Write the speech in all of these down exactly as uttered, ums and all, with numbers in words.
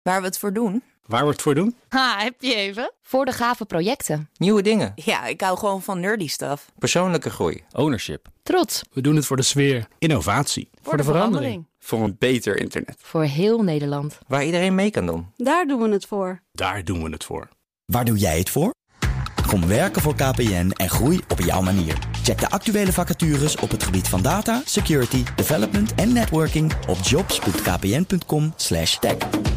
Waar we het voor doen? Waar we het voor doen? Ha, heb je even? Voor de gave projecten. Nieuwe dingen. Ja, ik hou gewoon van nerdy stuff. Persoonlijke groei. Ownership. Trots. We doen het voor de sfeer. Innovatie. Voor, voor de, de verandering. verandering. Voor een beter internet. Voor heel Nederland. Waar iedereen mee kan doen. Daar doen we het voor. Daar doen we het voor. Waar doe jij het voor? Kom werken voor K P N en groei op jouw manier. Check de actuele vacatures op het gebied van data, security, development en networking op jobs punt k p n punt com slash tech.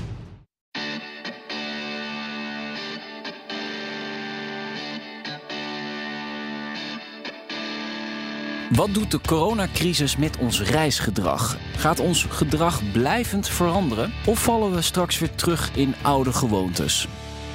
Wat doet de coronacrisis met ons reisgedrag? Gaat ons gedrag blijvend veranderen? Of vallen we straks weer terug in oude gewoontes?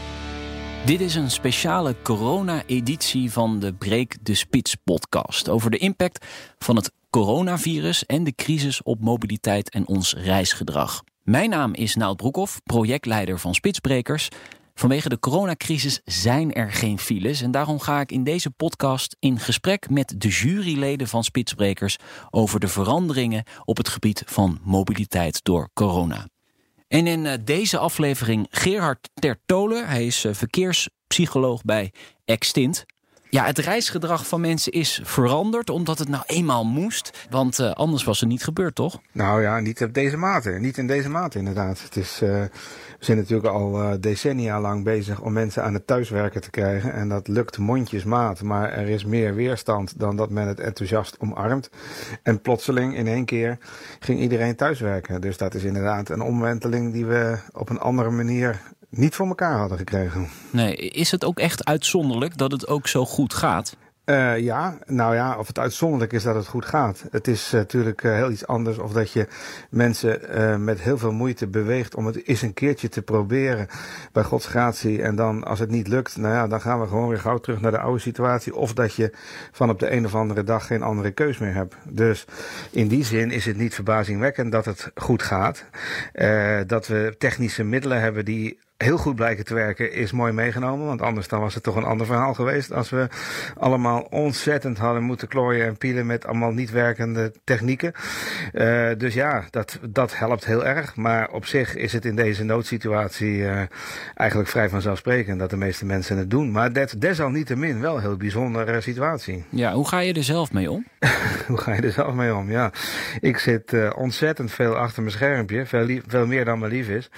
Dit is een speciale corona-editie van de Breek de Spits podcast over de impact van het coronavirus en de crisis op mobiliteit en ons reisgedrag. Mijn naam is Nout Broekhoff, projectleider van Spitsbrekers. Vanwege de coronacrisis zijn er geen files en daarom ga ik in deze podcast in gesprek met de juryleden van Spitsbrekers over de veranderingen op het gebied van mobiliteit door corona. En in uh, deze aflevering Gerhard Tertolen, hij is uh, verkeerspsycholoog bij Extint. Ja, het reisgedrag van mensen is veranderd omdat het nou eenmaal moest. Want uh, anders was het niet gebeurd, toch? Nou ja, niet op deze mate. Niet in deze mate inderdaad. Het is, uh, we zijn natuurlijk al uh, decennia lang bezig om mensen aan het thuiswerken te krijgen. En dat lukt mondjesmaat. Maar er is meer weerstand dan dat men het enthousiast omarmt. En plotseling in één keer ging iedereen thuiswerken. Dus dat is inderdaad een omwenteling die we op een andere manier niet voor elkaar hadden gekregen. Nee, is het ook echt uitzonderlijk dat het ook zo goed gaat? Uh, ja, nou ja, of het uitzonderlijk is dat het goed gaat. Het is uh, natuurlijk uh, heel iets anders of dat je mensen uh, met heel veel moeite beweegt om het eens een keertje te proberen bij Gods gratie. En dan als het niet lukt, nou ja, dan gaan we gewoon weer gauw terug naar de oude situatie. Of dat je van op de een of andere dag geen andere keus meer hebt. Dus in die zin is het niet verbazingwekkend dat het goed gaat. Uh, dat we technische middelen hebben die heel goed blijken te werken, is mooi meegenomen. Want anders dan was het toch een ander verhaal geweest. Als we allemaal ontzettend hadden moeten klooien en pielen met allemaal niet werkende technieken. Uh, dus ja, dat, dat helpt heel erg. Maar op zich is het in deze noodsituatie uh, eigenlijk vrij vanzelfsprekend dat de meeste mensen het doen. Maar dat, desalniettemin wel een heel bijzondere situatie. Ja, hoe ga je er zelf mee om? Hoe ga je er zelf mee om? Ja, ik zit uh, ontzettend veel achter mijn schermpje. Veel, lief, veel meer dan me lief is.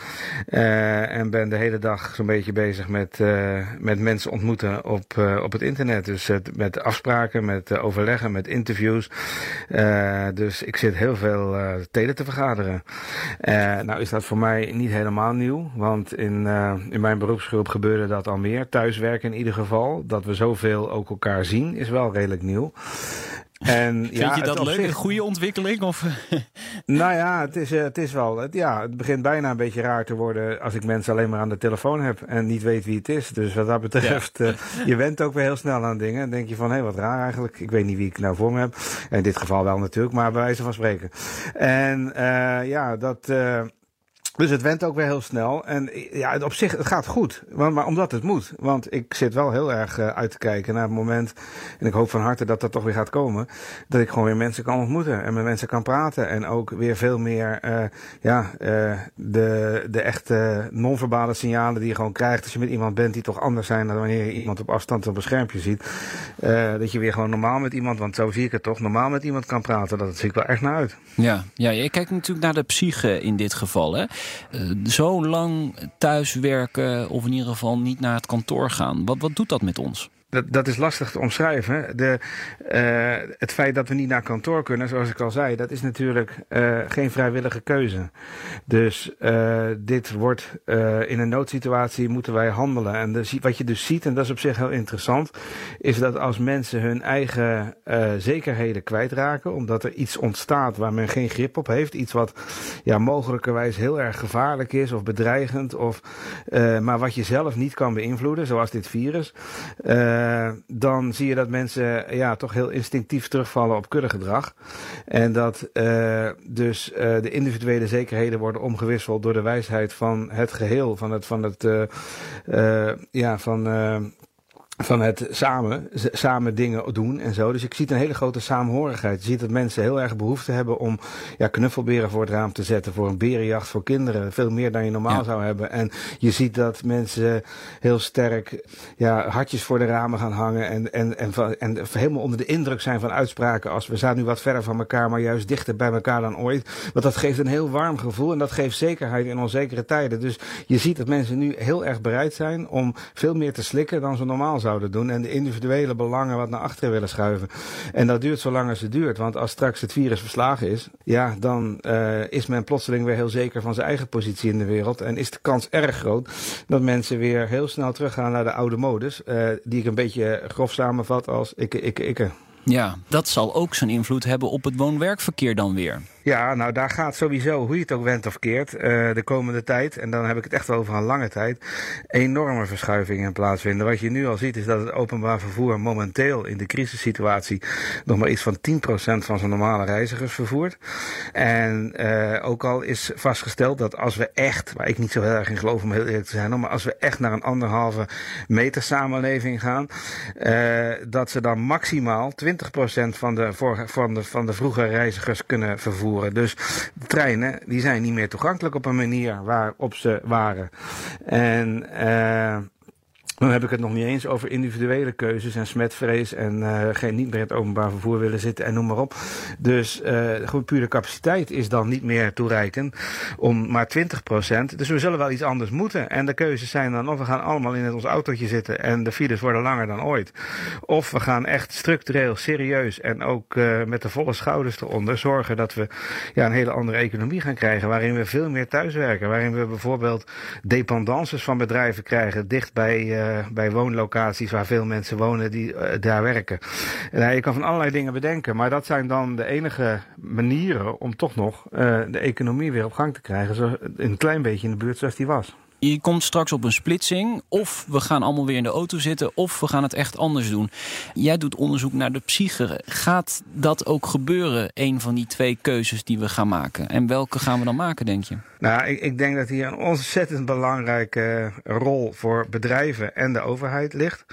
Uh, en ben de hele dag zo'n beetje bezig met, uh, met mensen ontmoeten op, uh, op het internet. Dus uh, met afspraken, met uh, overleggen, met interviews. Uh, dus ik zit heel veel uh, tele te vergaderen. Uh, nou is dat voor mij niet helemaal nieuw. Want in, uh, in mijn beroepsgroep gebeurde dat al meer. Thuiswerken in ieder geval. Dat we zoveel ook elkaar zien is wel redelijk nieuw. En, Vind ja, je dat leuk? zich... Een goede ontwikkeling? Of? Nou ja, het is, het is wel. Het, ja, het begint bijna een beetje raar te worden als ik mensen alleen maar aan de telefoon heb en niet weet wie het is. Dus wat dat betreft, ja. uh, je went ook weer heel snel aan dingen. Dan denk je van, hé, hey, wat raar eigenlijk. Ik weet niet wie ik nou voor me heb. In dit geval wel natuurlijk, maar bij wijze van spreken. En uh, ja, dat... Uh, Dus het went ook weer heel snel. En ja, op zich, het gaat goed. Maar, maar omdat het moet. Want ik zit wel heel erg uh, uit te kijken naar het moment. En ik hoop van harte dat dat toch weer gaat komen. Dat ik gewoon weer mensen kan ontmoeten. En met mensen kan praten. En ook weer veel meer, uh, ja, uh, de, de echte non-verbale signalen die je gewoon krijgt. Als je met iemand bent die toch anders zijn dan wanneer je iemand op afstand op een schermpje ziet. Uh, dat je weer gewoon normaal met iemand, want zo zie ik het toch, normaal met iemand kan praten. Dat zie ik wel echt naar uit. Ja, ja, je kijkt natuurlijk naar de psyche in dit geval, hè. Uh, zo lang thuiswerken of in ieder geval niet naar het kantoor gaan. Wat, wat doet dat met ons? Dat, dat is lastig te omschrijven. De, uh, het feit dat we niet naar kantoor kunnen, zoals ik al zei, dat is natuurlijk uh, geen vrijwillige keuze. Dus uh, dit wordt uh, in een noodsituatie moeten wij handelen. En de, wat je dus ziet, en dat is op zich heel interessant, is dat als mensen hun eigen uh, zekerheden kwijtraken, omdat er iets ontstaat waar men geen grip op heeft, iets wat ja, mogelijkerwijs heel erg gevaarlijk is of bedreigend, of, uh, maar wat je zelf niet kan beïnvloeden, zoals dit virus, uh, Uh, dan zie je dat mensen ja, toch heel instinctief terugvallen op kuddegedrag. En dat uh, dus uh, de individuele zekerheden worden omgewisseld door de wijsheid van het geheel, van het, van het, uh, uh, ja, van... Uh, van het samen, samen dingen doen en zo. Dus ik zie een hele grote samenhorigheid. Je ziet dat mensen heel erg behoefte hebben om ja, knuffelberen voor het raam te zetten, voor een berenjacht voor kinderen. Veel meer dan je normaal ja. zou hebben. En je ziet dat mensen heel sterk ja, hartjes voor de ramen gaan hangen en, en, en, en, en helemaal onder de indruk zijn van uitspraken als we staan nu wat verder van elkaar, maar juist dichter bij elkaar dan ooit. Want dat geeft een heel warm gevoel en dat geeft zekerheid in onzekere tijden. Dus je ziet dat mensen nu heel erg bereid zijn om veel meer te slikken dan ze normaal zouden doen en de individuele belangen wat naar achteren willen schuiven. En dat duurt zolang als het duurt, want als straks het virus verslagen is, ja, dan uh, is men plotseling weer heel zeker van zijn eigen positie in de wereld en is de kans erg groot dat mensen weer heel snel teruggaan naar de oude modus, uh, die ik een beetje grof samenvat als ikke, ikke, ikke. Ja, dat zal ook zijn invloed hebben op het woon-werkverkeer dan weer. Ja, nou daar gaat sowieso, hoe je het ook wendt of keert, uh, de komende tijd, en dan heb ik het echt wel over een lange tijd, enorme verschuivingen plaatsvinden. Wat je nu al ziet is dat het openbaar vervoer momenteel in de crisissituatie nog maar iets van tien procent van zijn normale reizigers vervoert. En uh, ook al is vastgesteld dat als we echt, waar ik niet zo heel erg in geloof om heel eerlijk te zijn, maar als we echt naar een anderhalve meter samenleving gaan, uh, dat ze dan maximaal twintig procent van de, van de, van de vroegere reizigers kunnen vervoeren. Dus de treinen die zijn niet meer toegankelijk op een manier waarop ze waren. En uh, dan heb ik het nog niet eens over individuele keuzes en smetvrees en uh, geen niet meer in het openbaar vervoer willen zitten en noem maar op. Dus uh, gewoon puur de capaciteit is dan niet meer toereikend om maar twintig procent. Dus we zullen wel iets anders moeten. En de keuzes zijn dan of we gaan allemaal in ons autootje zitten en de files worden langer dan ooit. Of we gaan echt structureel, serieus en ook uh, met de volle schouders eronder zorgen dat we ja, een hele andere economie gaan krijgen. Waarin we veel meer thuiswerken. Waarin we bijvoorbeeld dependances van bedrijven krijgen dicht bij uh, bij woonlocaties waar veel mensen wonen die uh, daar werken. Nou, je kan van allerlei dingen bedenken, maar dat zijn dan de enige manieren om toch nog uh, de economie weer op gang te krijgen, zo een klein beetje in de buurt zoals die was. Je komt straks op een splitsing, of we gaan allemaal weer in de auto zitten, of we gaan het echt anders doen. Jij doet onderzoek naar de psyche. Gaat dat ook gebeuren, een van die twee keuzes die we gaan maken? En welke gaan we dan maken, denk je? Nou, ik, ik denk dat hier een ontzettend belangrijke rol voor bedrijven en de overheid ligt.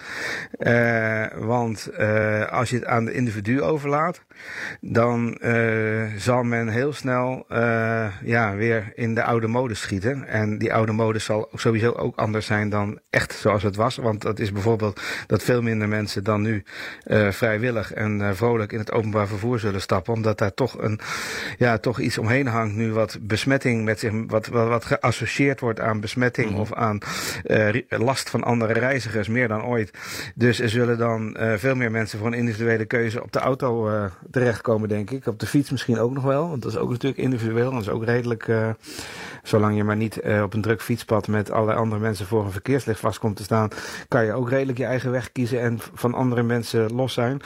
Uh, want uh, als je het aan de individu overlaat, dan uh, zal men heel snel uh, ja, weer in de oude modus schieten. En die oude modus zal sowieso ook anders zijn dan echt zoals het was. Want dat is bijvoorbeeld dat veel minder mensen dan nu uh, vrijwillig en uh, vrolijk in het openbaar vervoer zullen stappen. Omdat daar toch, een, ja, toch iets omheen hangt nu wat besmetting met zich, wat, wat, wat geassocieerd wordt aan besmetting mm-hmm. of aan uh, last van andere reizigers, meer dan ooit. Dus er zullen dan uh, veel meer mensen voor een individuele keuze op de auto uh, terechtkomen, denk ik. Op de fiets misschien ook nog wel, want dat is ook natuurlijk individueel. Dat is ook redelijk, uh, zolang je maar niet uh, op een druk fietspad met allerlei andere mensen voor een verkeerslicht vast komt te staan, kan je ook redelijk je eigen weg kiezen en van andere mensen los zijn.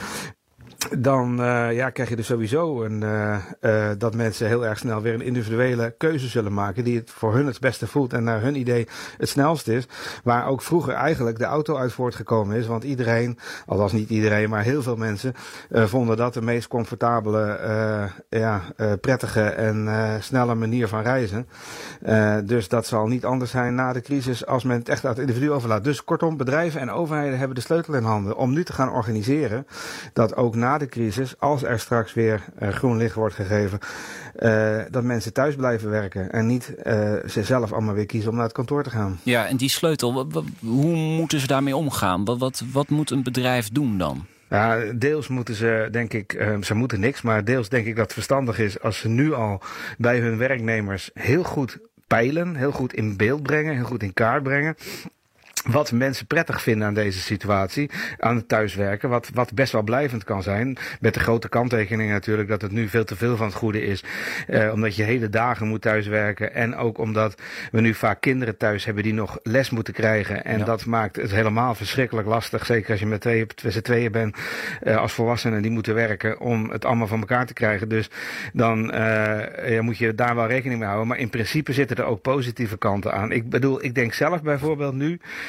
Dan uh, ja, krijg je dus sowieso een, uh, uh, dat mensen heel erg snel weer een individuele keuze zullen maken die het voor hun het beste voelt en naar hun idee het snelst is. Waar ook vroeger eigenlijk de auto uit voortgekomen is. Want iedereen, althans niet iedereen, maar heel veel mensen uh, vonden dat de meest comfortabele, uh, ja, uh, prettige en uh, snelle manier van reizen. Uh, dus dat zal niet anders zijn na de crisis als men het echt aan het individu overlaat. Dus kortom, bedrijven en overheden hebben de sleutel in handen om nu te gaan organiseren dat ook na de crisis, als er straks weer uh, groen licht wordt gegeven, uh, dat mensen thuis blijven werken en niet uh, zichzelf allemaal weer kiezen om naar het kantoor te gaan. Ja, en die sleutel, wat, wat, hoe moeten ze daarmee omgaan? Wat, wat, wat moet een bedrijf doen dan? Ja, deels moeten ze, denk ik, uh, ze moeten niks, maar deels denk ik dat het verstandig is als ze nu al bij hun werknemers heel goed peilen, heel goed in beeld brengen, heel goed in kaart brengen wat mensen prettig vinden aan deze situatie, aan het thuiswerken, wat, wat best wel blijvend kan zijn. Met de grote kanttekening natuurlijk dat het nu veel te veel van het goede is. Uh, omdat je hele dagen moet thuiswerken en ook omdat we nu vaak kinderen thuis hebben die nog les moeten krijgen. En ja. dat maakt het helemaal verschrikkelijk lastig, zeker als je met twee, z'n tweeën bent uh, als volwassenen die moeten werken om het allemaal van elkaar te krijgen. Dus dan uh, ja, moet je daar wel rekening mee houden. Maar in principe zitten er ook positieve kanten aan. Ik bedoel, ik denk zelf bijvoorbeeld nu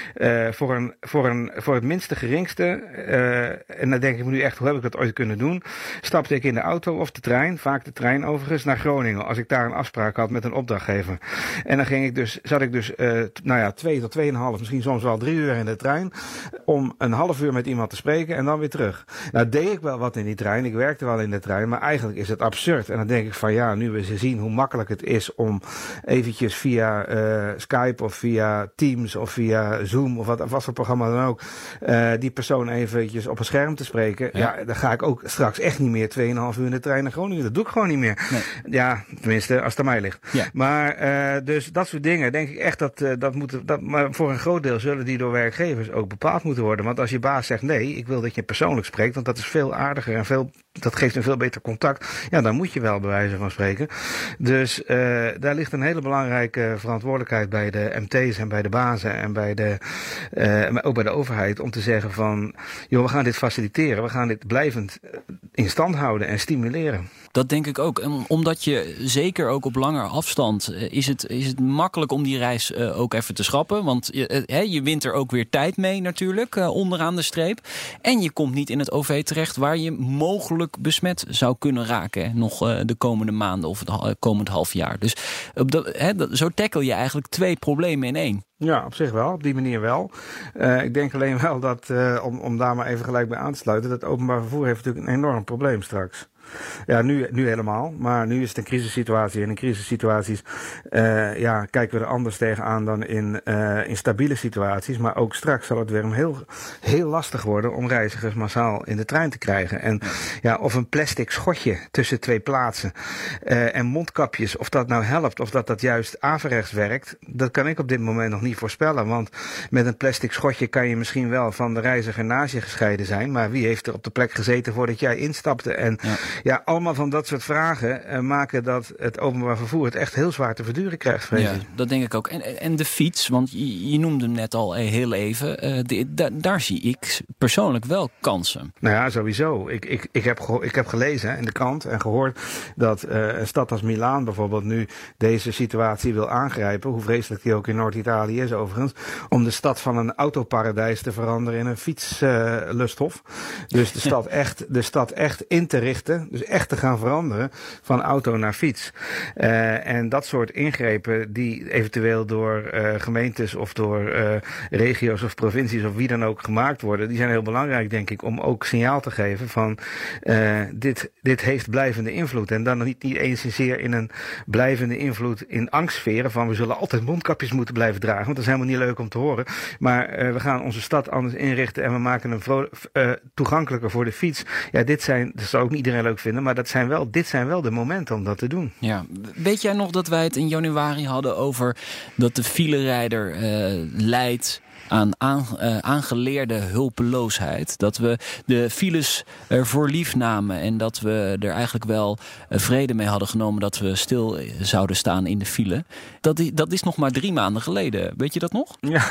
uh, voor, een, voor, een, voor het minste geringste, uh, en dan denk ik me nu echt, hoe heb ik dat ooit kunnen doen? Stapte ik in de auto of de trein, vaak de trein overigens, naar Groningen, als ik daar een afspraak had met een opdrachtgever. En dan ging ik dus, zat ik dus, uh, nou ja, twee tot tweeënhalf, misschien soms wel drie uur in de trein, om een half uur met iemand te spreken en dan weer terug. Nou deed ik wel wat in die trein, ik werkte wel in de trein, maar eigenlijk is het absurd. En dan denk ik van ja, nu we ze zien hoe makkelijk het is om eventjes via uh, Skype of via Teams of via Zoom of wat, of wat voor programma dan ook, uh, die persoon eventjes op een scherm te spreken. Ja. ja, dan ga ik ook straks echt niet meer tweeënhalf uur in de trein naar Groningen. Dat doe ik gewoon niet meer. Nee. Ja, tenminste, als het aan mij ligt. Ja. Maar uh, dus dat soort dingen, denk ik echt dat, uh, dat moeten, dat, maar voor een groot deel zullen die door werkgevers ook bepaald moeten worden. Want als je baas zegt nee, ik wil dat je persoonlijk spreekt, want dat is veel aardiger en veel, dat geeft een veel beter contact. Ja, dan moet je wel bij wijze van spreken. Dus uh, daar ligt een hele belangrijke verantwoordelijkheid bij de M T's en bij de bazen en bij de, uh, maar ook bij de overheid om te zeggen van, joh, we gaan dit faciliteren, we gaan dit blijvend in stand houden en stimuleren. Dat denk ik ook. Omdat je zeker ook op langer afstand is het, is het makkelijk om die reis uh, ook even te schrappen. Want je, uh, je wint er ook weer tijd mee natuurlijk, uh, onderaan de streep. En je komt niet in het O V terecht waar je mogelijk besmet zou kunnen raken. Hè, nog uh, de komende maanden of het uh, komend half jaar. Dus op dat, hè, dat, zo tackle je eigenlijk twee problemen in één. Ja, op zich wel. Op die manier wel. Uh, ik denk alleen wel dat, uh, om, om daar maar even gelijk bij aan te sluiten, dat openbaar vervoer heeft natuurlijk een enorm probleem straks. Ja, nu, nu helemaal. Maar nu is het een crisissituatie. En in crisissituaties uh, ja, kijken we er anders tegenaan dan in, uh, in stabiele situaties. Maar ook straks zal het weer heel, heel lastig worden om reizigers massaal in de trein te krijgen. En ja, of een plastic schotje tussen twee plaatsen uh, en mondkapjes, of dat nou helpt of dat dat juist averechts werkt, dat kan ik op dit moment nog niet voorspellen. Want met een plastic schotje kan je misschien wel van de reiziger naast je gescheiden zijn. Maar wie heeft er op de plek gezeten voordat jij instapte? En ja. Ja, allemaal van dat soort vragen uh, maken dat het openbaar vervoer het echt heel zwaar te verduren krijgt, vrees ja, ik. Dat denk ik ook. En, en de fiets, want je, je noemde hem net al heel even. Uh, de, da, daar zie ik persoonlijk wel kansen. Nou ja, sowieso. Ik, ik, ik, heb, geho- ik heb gelezen hè, in de krant en gehoord dat uh, een stad als Milaan bijvoorbeeld nu deze situatie wil aangrijpen. Hoe vreselijk die ook in Noord-Italië is overigens. Om de stad van een autoparadijs te veranderen in een fietslusthof. Uh, dus de stad, echt, de stad echt in te richten. Dus echt te gaan veranderen van auto naar fiets. Uh, en dat soort ingrepen die eventueel door uh, gemeentes of door uh, regio's of provincies of wie dan ook gemaakt worden, die zijn heel belangrijk, denk ik, om ook signaal te geven van uh, dit, dit heeft blijvende invloed. En dan niet, niet eens zozeer in een blijvende invloed in angstsferen van we zullen altijd mondkapjes moeten blijven dragen, want dat is helemaal niet leuk om te horen. Maar uh, we gaan onze stad anders inrichten en we maken hem vro- uh, toegankelijker voor de fiets. Ja, dit zijn, dat zou ook niet iedereen leuk vinden, maar dat zijn wel, dit zijn wel de momenten om dat te doen. Ja. Weet jij nog dat wij het in januari hadden over dat de filerijder uh, leidt aan aan, uh, aangeleerde hulpeloosheid. Dat we de files ervoor lief namen en dat we er eigenlijk wel uh, vrede mee hadden genomen dat we stil zouden staan in de file. Dat, die, dat is nog maar drie maanden geleden. Weet je dat nog? Ja,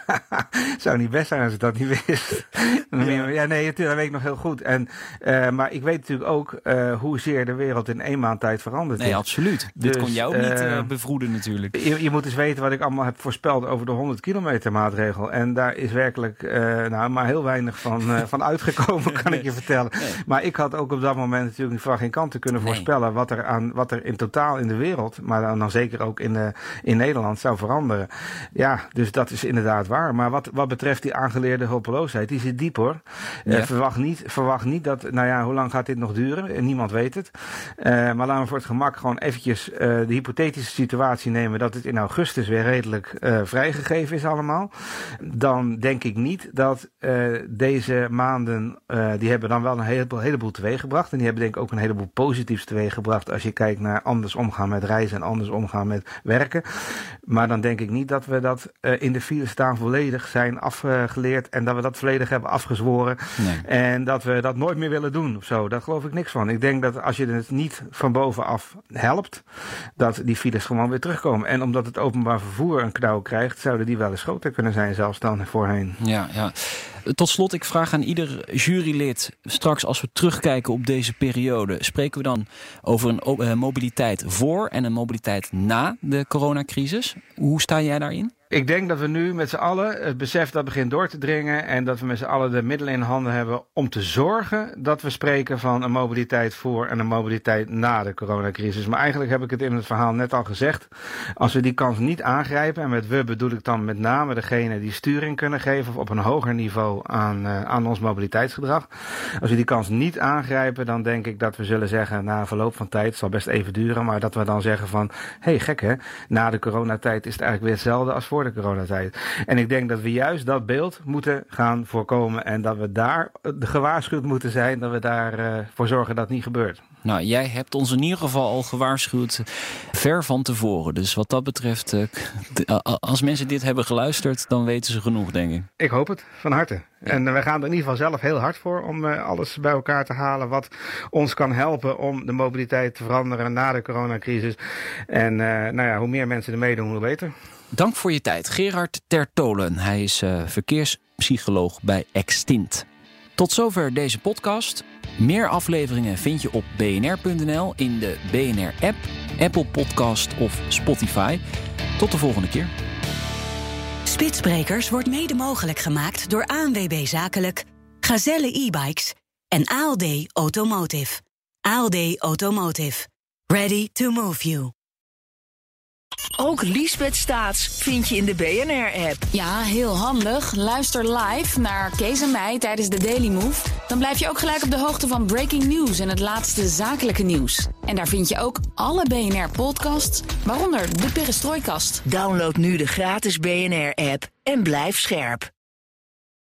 zou niet best zijn als ik dat niet wist. Ja, ja nee, natuurlijk, dat weet ik nog heel goed. En, uh, maar ik weet natuurlijk ook uh, hoezeer de wereld in één maand tijd veranderd is. Nee, absoluut. Dus, dit kon jou ook uh, niet uh, bevroeden natuurlijk. Je, je moet eens weten wat ik allemaal heb voorspeld over de honderd kilometer maatregel. En daar is werkelijk uh, nou, maar heel weinig van, uh, van uitgekomen, kan ik je vertellen. Nee. Maar ik had ook op dat moment natuurlijk van geen kant te kunnen voorspellen nee. wat er aan wat er in totaal in de wereld, maar dan, dan zeker ook in, de, in Nederland zou veranderen. Ja, dus dat is inderdaad waar. Maar wat, wat betreft die aangeleerde hulpeloosheid, die zit diep hoor. Ja. Uh, verwacht, niet, verwacht niet dat, nou ja, hoe lang gaat dit nog duren? En niemand weet het. Uh, maar laten we voor het gemak gewoon eventjes uh, de hypothetische situatie nemen dat het in augustus weer redelijk uh, vrijgegeven is allemaal. Dan denk ik niet dat uh, deze maanden, uh, die hebben dan wel een heleboel, heleboel teweeggebracht. En die hebben denk ik ook een heleboel positiefs teweeggebracht als je kijkt naar anders omgaan met reizen en anders omgaan met werken. Maar dan denk ik niet dat we dat uh, in de file staan volledig zijn afgeleerd en dat we dat volledig hebben afgezworen. Nee. En dat we dat nooit meer willen doen of zo. Daar geloof ik niks van. Ik denk dat als je het niet van bovenaf helpt, dat die files gewoon weer terugkomen. En omdat het openbaar vervoer een knauw krijgt, zouden die wel eens groter kunnen zijn zelfs dan voorheen. Ja, ja. Tot slot, ik vraag aan ieder jurylid, straks als we terugkijken op deze periode, spreken we dan over een uh, mobiliteit voor en een mobiliteit na de coronacrisis. Hoe sta jij daarin? Ik denk dat we nu met z'n allen het besef dat begint door te dringen en dat we met z'n allen de middelen in handen hebben om te zorgen dat we spreken van een mobiliteit voor en een mobiliteit na de coronacrisis. Maar eigenlijk heb ik het in het verhaal net al gezegd. Als we die kans niet aangrijpen, en met we bedoel ik dan met name degene die sturing kunnen geven op een hoger niveau aan, uh, aan ons mobiliteitsgedrag. Als we die kans niet aangrijpen, dan denk ik dat we zullen zeggen na verloop van tijd, het zal best even duren, maar dat we dan zeggen van, hé hey, gek hè, na de coronatijd is het eigenlijk weer hetzelfde als voor de coronatijd. En ik denk dat we juist dat beeld moeten gaan voorkomen en dat we daar gewaarschuwd moeten zijn, dat we daarvoor uh, voor zorgen dat het niet gebeurt. Nou, jij hebt ons in ieder geval al gewaarschuwd ver van tevoren. Dus wat dat betreft, uh, als mensen dit hebben geluisterd, dan weten ze genoeg, denk ik. Ik hoop het, van harte. Ja. En uh, wij gaan er in ieder geval zelf heel hard voor om uh, alles bij elkaar te halen wat ons kan helpen om de mobiliteit te veranderen na de coronacrisis. En uh, nou ja, hoe meer mensen er meedoen, hoe beter. Dank voor je tijd, Gerard Tertolen. Hij is uh, verkeerspsycholoog bij Extint. Tot zover deze podcast. Meer afleveringen vind je op b n r punt n l, in de B N R-app, Apple Podcast of Spotify. Tot de volgende keer. Spitsbrekers wordt mede mogelijk gemaakt door A N W B Zakelijk, Gazelle e-bikes en A L D Automotive. A L D Automotive. Ready to move you. Ook Liesbeth Staats vind je in de B N R-app. Ja, heel handig. Luister live naar Kees en mij tijdens de Daily Move. Dan blijf je ook gelijk op de hoogte van breaking news en het laatste zakelijke nieuws. En daar vind je ook alle B N R-podcasts, waaronder de Perestrooikast. Download nu de gratis B N R-app en blijf scherp.